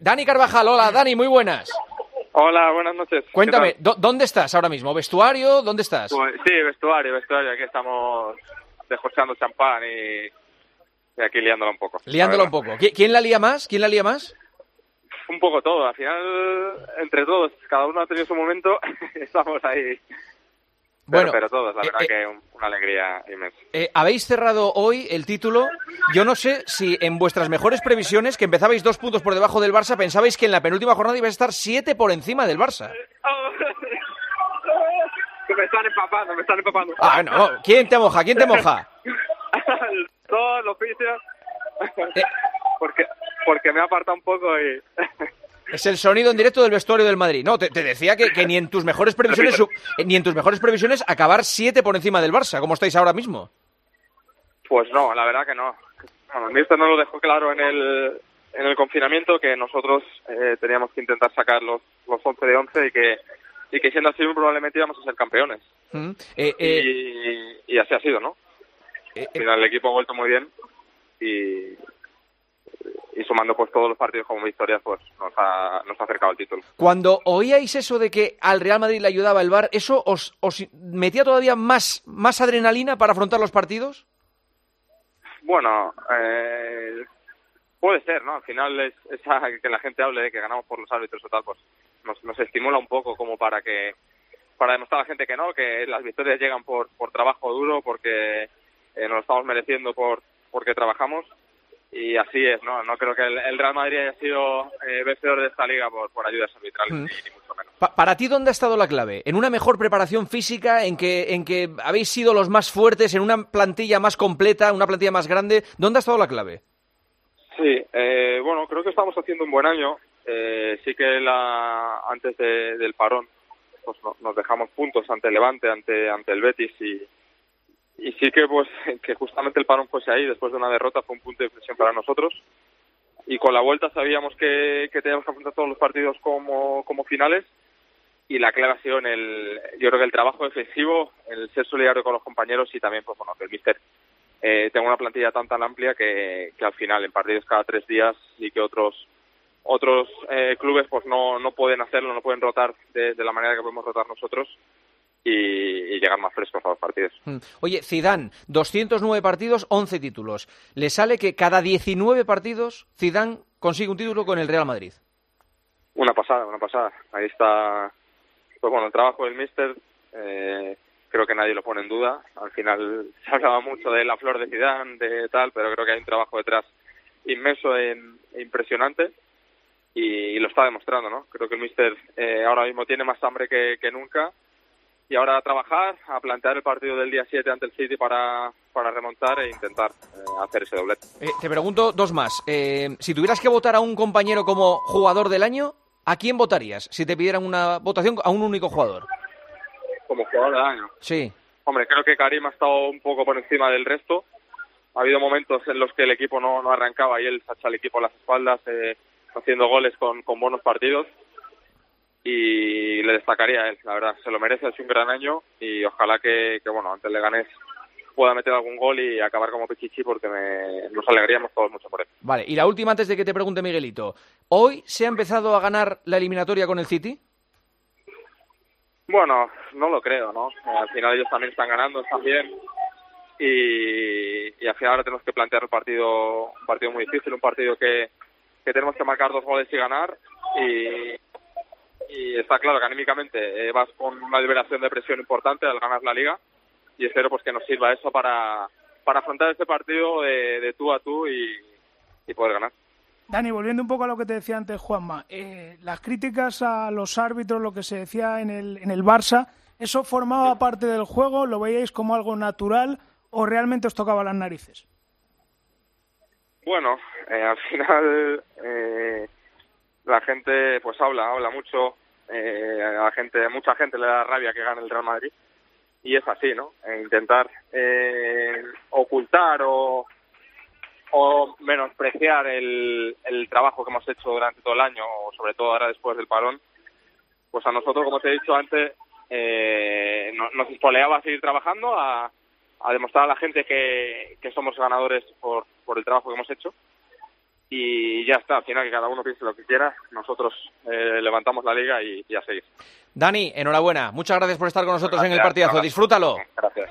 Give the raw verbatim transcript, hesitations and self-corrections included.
Dani Carvajal, hola Dani, muy buenas. Hola, buenas noches. Cuéntame, ¿dónde estás ahora mismo? ¿Vestuario? ¿Dónde estás? Pues, sí, vestuario, vestuario. Aquí estamos descorchando champán y, y aquí liándola un poco. Liándola un poco. ¿Quién la lía más? ¿Quién la lía más? Un poco todo. Al final, entre todos, cada uno ha tenido su momento. Estamos ahí. Pero, Bueno, pero todos, la verdad eh, que un, una alegría inmensa. Eh, habéis cerrado hoy el título. Yo no sé si en vuestras mejores previsiones, que empezabais dos puntos por debajo del Barça, pensabais que en la penúltima jornada ibais a estar siete por encima del Barça. Me están empapando, me están empapando. Ah, no. ¿Quién te moja? ¿Quién te moja? Todos los oficios. Eh. Porque, porque me ha apartado un poco y... Es el sonido en directo del vestuario del Madrid. No, te, te decía que, que ni en tus mejores previsiones ni en tus mejores previsiones acabar siete por encima del Barça, como estáis ahora mismo. Pues no, la verdad que no. Bueno, el míster nos lo dejó claro en el, en el confinamiento, que nosotros eh, teníamos que intentar sacar los, los once de once y que, y que siendo así probablemente íbamos a ser campeones. Mm, eh, eh, y, y así ha sido, ¿no? Eh, Al final el equipo ha vuelto muy bien y... y sumando pues todos los partidos como victorias, pues nos ha, nos ha acercado el título. Cuando oíais eso de que al Real Madrid le ayudaba el V A R, ¿eso os, os metía todavía más, más adrenalina para afrontar los partidos? Bueno, eh, puede ser, ¿no? Al final es esa que la gente hable de que ganamos por los árbitros o tal, pues nos, nos estimula un poco como para que para demostrar a la gente que no, que las victorias llegan por, por trabajo duro, porque eh, nos lo estamos mereciendo por porque trabajamos. Y así es, ¿no? No creo que el, el Real Madrid haya sido eh, vencedor de esta liga por, por ayudas arbitrales, mm. ni, ni mucho menos. Pa ¿Para ti dónde ha estado la clave? ¿En una mejor preparación física? ¿En que, en que habéis sido los más fuertes? ¿En una plantilla más completa? ¿Una plantilla más grande? ¿Dónde ha estado la clave? Sí, eh, bueno, creo que estamos haciendo un buen año. Eh, sí que la antes de, del parón pues no, nos dejamos puntos ante el Levante, ante, ante el Betis y... Y sí que pues que justamente el parón fuese ahí, después de una derrota, fue un punto de inflexión para nosotros. Y con la vuelta sabíamos que, que teníamos que afrontar todos los partidos como, como finales. Y la clave ha sido en el, yo creo que el trabajo defensivo, el ser solidario con los compañeros y también, pues bueno, que el míster eh, tenga una plantilla tan tan amplia que, que al final en partidos cada tres días y que otros otros eh, clubes pues no, no pueden hacerlo, no pueden rotar de, de la manera que podemos rotar nosotros. Y, y llegar más frescos a los partidos. Oye, Zidane, doscientos nueve partidos, once títulos. Le sale que cada diecinueve partidos Zidane consigue un título con el Real Madrid. Una pasada, una pasada. Ahí está, pues bueno, el trabajo del míster, eh, creo que nadie lo pone en duda. Al final se hablaba mucho de la flor de Zidane, de tal, pero creo que hay un trabajo detrás inmenso e impresionante. Y, y lo está demostrando, ¿no? Creo que el míster eh, ahora mismo tiene más hambre que, que nunca. Y ahora a trabajar, a plantear el partido del día siete ante el City para, para remontar e intentar eh, hacer ese doblete. Eh, te pregunto dos más. Eh, si tuvieras que votar a un compañero como jugador del año, ¿a quién votarías si te pidieran una votación a un único jugador? Como jugador del año. Sí. Hombre, creo que Karim ha estado un poco por encima del resto. Ha habido momentos en los que el equipo no, no arrancaba y él se ha echado al equipo a las espaldas, eh, haciendo goles con, con buenos partidos. Y le destacaría a él, la verdad, se lo merece, es un gran año y ojalá que, que bueno, ante el Leganés pueda meter algún gol y acabar como Pichichi porque me, nos alegraríamos todos mucho por él. Vale, y la última antes de que te pregunte Miguelito, ¿hoy se ha empezado a ganar la eliminatoria con el City? Bueno, no lo creo, ¿no? Al final ellos también están ganando, están bien y, y al final ahora tenemos que plantear un partido, un partido muy difícil, un partido que, que tenemos que marcar dos goles y ganar y... Y está claro que anímicamente eh, vas con una liberación de presión importante al ganar la Liga y espero pues que nos sirva eso para, para afrontar este partido de, de tú a tú y, y poder ganar. Dani, volviendo un poco a lo que te decía antes Juanma, eh, las críticas a los árbitros, lo que se decía en el, en el Barça, ¿eso formaba parte del juego? ¿Lo veíais como algo natural o realmente os tocaba las narices? Bueno, eh, al final eh, la gente pues habla, habla mucho. Eh, a la gente, mucha gente le da rabia que gane el Real Madrid y es así, ¿no? E intentar eh, ocultar o, o menospreciar el, el trabajo que hemos hecho durante todo el año o sobre todo ahora después del parón, pues a nosotros, como te he dicho antes, eh, no, nos espoleaba a seguir trabajando, a, a demostrar a la gente que, que somos ganadores por, por el trabajo que hemos hecho y ya está, al final que cada uno piense lo que quiera, nosotros eh, levantamos la liga y, y a seguir. Dani, enhorabuena, muchas gracias por estar con nosotros Gracias, en el partidazo, disfrútalo. Gracias.